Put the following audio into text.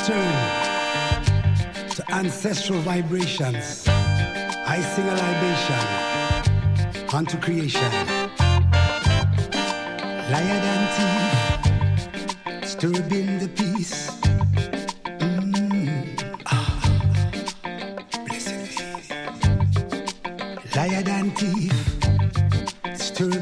return to ancestral vibrations. I sing a libation unto creation. Liar than thief, disturbing the peace. Blessed be. Liar than thief, disturbing